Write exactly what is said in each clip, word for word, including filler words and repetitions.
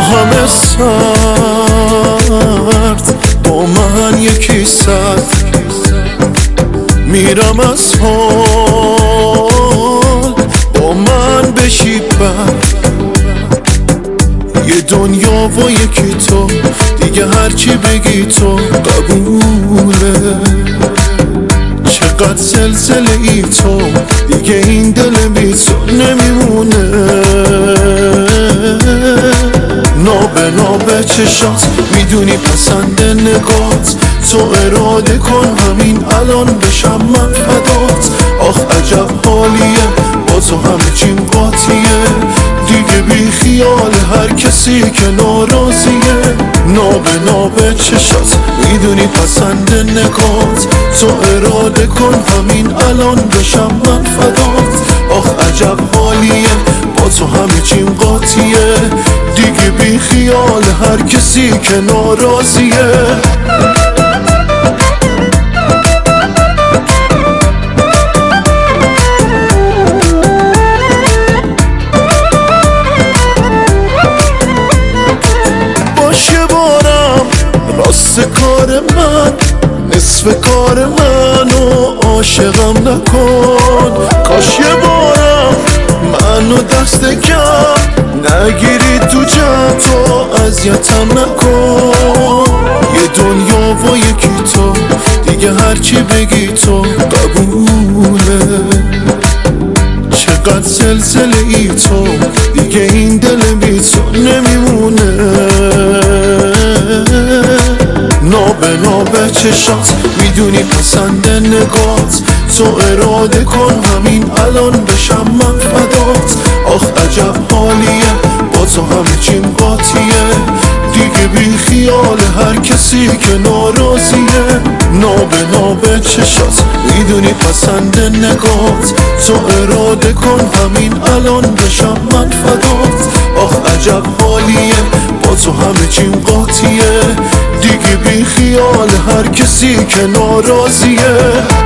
همه سرد با من یکی سرد میرم از حال با من بشی بر یه دنیا و یکی تو دیگه هرچی بگی تو قبوله چقدر زلزله ای تو دیگه این دل بی تو نمیمونه نابه نابه چشات میدونی پسند نگات تو اراده کن همین الان بشم من فدات آخ عجب حالیه با تو همه چیم قاطیه دیگه بی خیال هر کسی که ناراضیه نابه نابه چشات میدونی پسند نگات تو اراده کن همین الان بشم من فدات آخ عجب حالیه با تو همه چیم قاطیه دیگه بی خیال هر کسی که ناراضیه راست کار من نصف کار منو عاشقم نکن کاش یه بارم منو دست کم نگیری تو جمع تو اذیتم نکن یه دنیا و یکی تو دیگه هرچی بگی تو قبوله چقدر زلزله ای تو دیگه این دل بی تو نمیمونه نابه نابه چشات میدونی پسند نگات تو اراده کن همین الان بشم من فدات آخ عجب حالیه با تو همه چیم قاطیه دیگه بی خیال هر کسی که ناراضیه نابه نابه چشات میدونی پسند نگات تو اراده کن همین الان بشم من فدات آخ عجب حالیه با تو همه چیم قاطیه دیگه بی خیال هر کسی که ناراضیه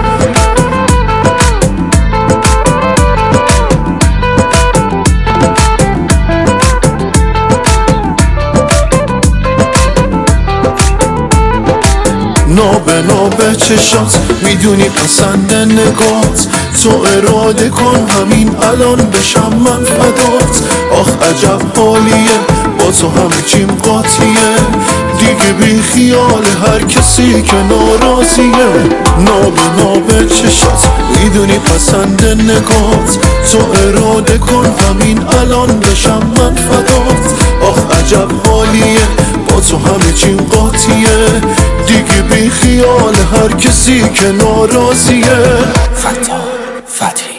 نابه نابه چشات میدونی پسند نگات تو اراده کن همین الان بشم من فدات آخ عجب حالیه با تو همه چیم قاطیه دیگه بی خیال هر کسی که ناراضیه نابه نابه چشات میدونی پسند نگات تو اراده کن همین الان بشم من فدات آخ عجب حالیه با تو همه چیم قاطیه دیگه بی خیال هر کسی که ناراضیه فتا فتی